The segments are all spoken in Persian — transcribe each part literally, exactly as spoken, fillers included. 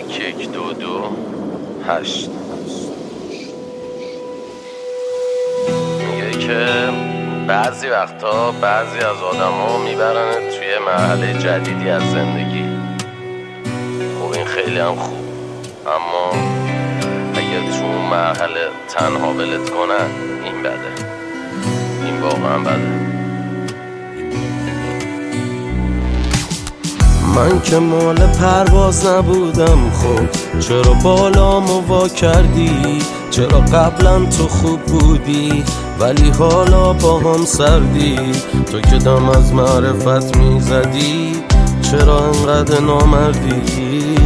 یک یک دو دو هشت میگه که بعضی وقتا بعضی از آدم ها میبرن توی مرحله جدیدی از زندگی. خب این خیلی هم خوب، اما اگه تو مرحله تنها ولت کنن این بده، این واقعا بده. من که مال پرواز نبودم، خب چرا بالامو وا کردی؟ چرا قبلا تو خوب بودی ولی حالا با هم سردی؟ تو که دم از معرفت میزدی چرا انقدر نامردی؟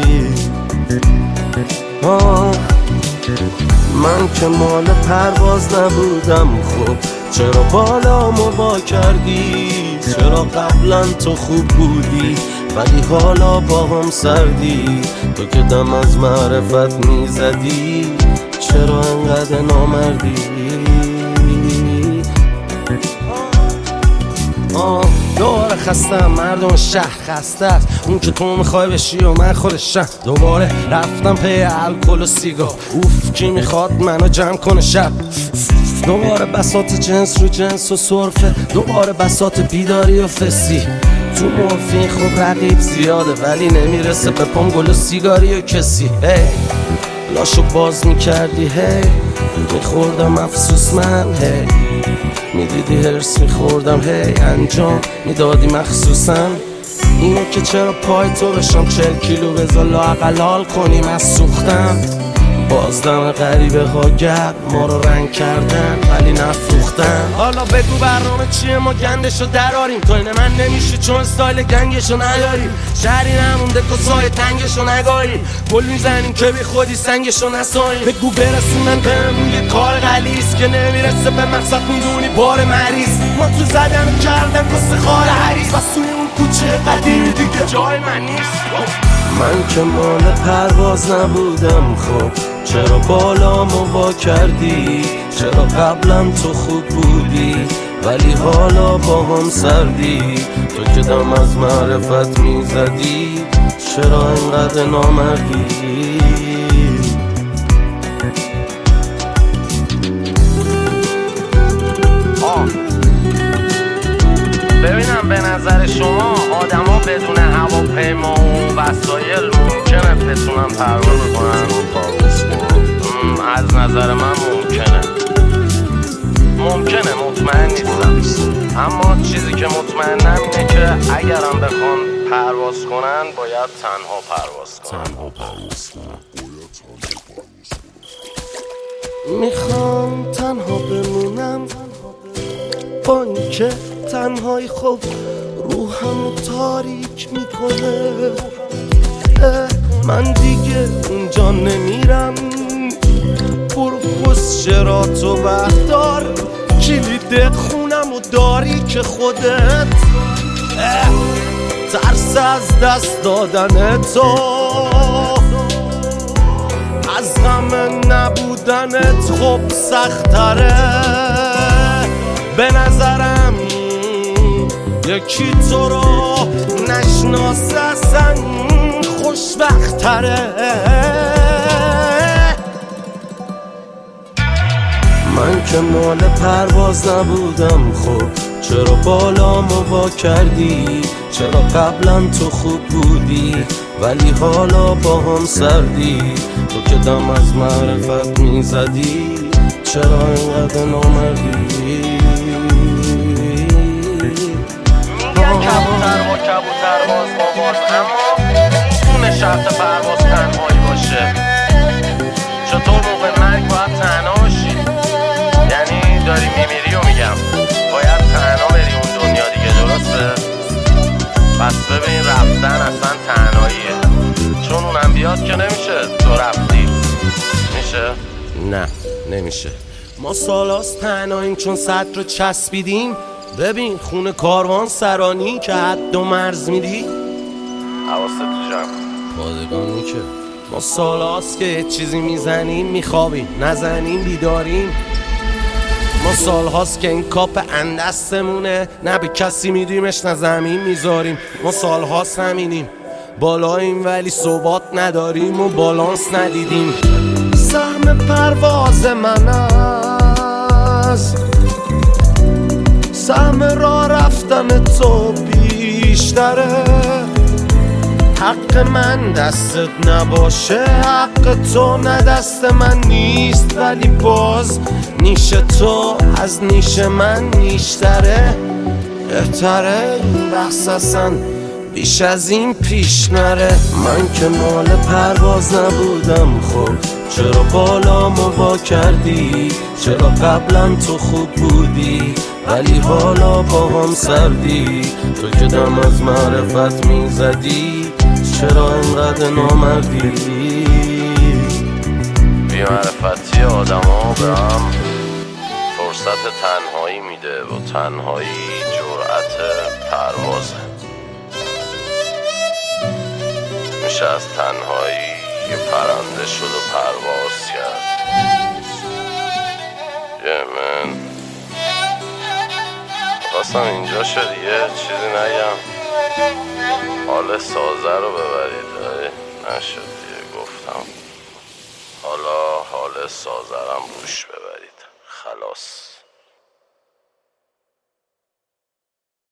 آه من که مال پرواز نبودم، خب چرا بالامو وا کردی؟ چرا قبلا تو خوب بودی ولی حالا با هم سردی؟ تو که دم از معرفت میزدی چرا انقدر نامردی؟ آه دوباره خستم، مردم شهر خسته است، اون که تو میخوای بشی و من خودشم. دوباره رفتم پی الکل و سیگار، اوف کی میخواد منو جمع کنه شب. دوباره بساط جنس رو جنس و سرفه، دوباره بساط بیداری و فسی. تو مورفین خب رقیب زیاده ولی نمیرسه به پام گل و سیگاری و کسی. هی لاشو باز میکردی، هی میخوردم افسوس من، هی میدیدی هرس میخوردم، هی انجام میدادی مخصوصا. اینه که چرا پای تو بشم چل کیلو بذار لااقل حال کنیم از سوختم. بازدم غریبه ها گرد ما رو رنگ کردن ولی نفروختن. حالا بگو برنامه چیه ما گندشو دراریم؟ تو این من نمیشی چون استایل گنگشو نداریم. شهری نمونده کسای تنگشو نگاریم، گل میزنیم که بی خودی سنگشو نساییم. بگو برسونن بهمون یه کار غلیظ که نمیرسه به مقصد میدونی بار مریض. ما تو زدن کردن کس خار حریص، بس توی اون کوچه قدیمی دیگه جای من نیست. من که مال پرواز نبودم، خب چرا بالامو وا کردی؟ چرا قبلا تو خوب بودی ولی حالا با هم سردی؟ تو که دم از معرفت میزدی چرا اینقدر نامردی؟ آه ببینم به نظر شما آدم ها بدون هواپیما و وسایل ممکنه بتونن پرواز کنن؟ از نظر من ممکنه ممکنه مطمئن نیستم، اما چیزی که مطمئنم اینه که اگرم بخوان پرواز کنن باید تنها پرواز کنن. تنها پرواز کنن میخوام تنها بمونم، با اینکه تنهایی خب روحمو تاریک میکنه. من دیگه اونجا نمیرم، برو پس شراتو بردار، کلید خونمو داری که خودت. ترس از دست دادن تو، از غم نبودنت خب سختره. به نظرم یکی تو رو نشناسه اصلا خوشبختره. من که مال پرواز نبودم، خب چرا بالامو وا کردی؟ چرا قبلا تو خوب بودی ولی حالا با هم سردی؟ تو که دم از معرفت میزدی چرا اینقدر نامردی؟ میگن کبوتر با کبوتر باز با باز، اما میتونه شرط پرواز تنهایی باشه. چطور موقع مرگ باید تنها باشی؟ یعنی داری میمیری و میگم باید تنها بری اون دنیا دیگه، درسته؟ پس ببین رفتن اصلا تنهاییه، چون اونم بیاد که نمیشه تو رفتی. میشه؟ نه نمیشه. ما سالاست تنهاییم چون صد رو چسبیدیم. ببین خونه کاروان سرانی که حد و مرز میدی. حواست تو جمع پادگانی که ما سالاست که یه چیزی میزنیم میخوابیم، نزنیم بیداریم. ما سال هاست که این کاپ اندستمونه، نه به کسی میدیمش نه زمین میذاریم. ما سال هاست همینیم، بالاییم ولی ثبات نداریم و بالانس ندیدیم. سهم پرواز من از سهم راه رفتن تو بیشتره. حق من دستت نباشه، حق تو نه دست من نیست، ولی باز نیش تو از نیش من نیشتره. بهتره این بحث اصلا بیش از این پیش نره. من که مال پرواز نبودم، خب چرا بالامو وا کردی؟ چرا قبلا تو خوب بودی ولی حالا با هم سردی؟ تو که دم از معرفت میزدی چرا اینقدر نامردی؟ بی معرفتی آدم ها به هم فرصت تنهایی میده و تنهایی جرأت پروازه. میشه از تنهایی یه پرنده شد و پرواز کرد. یه من خواستم اینجا شد یه چیزی نگم، حال سازه رو ببرید، نشد دیگه گفتم حالا حال سازه رو روش ببرید. خلاص.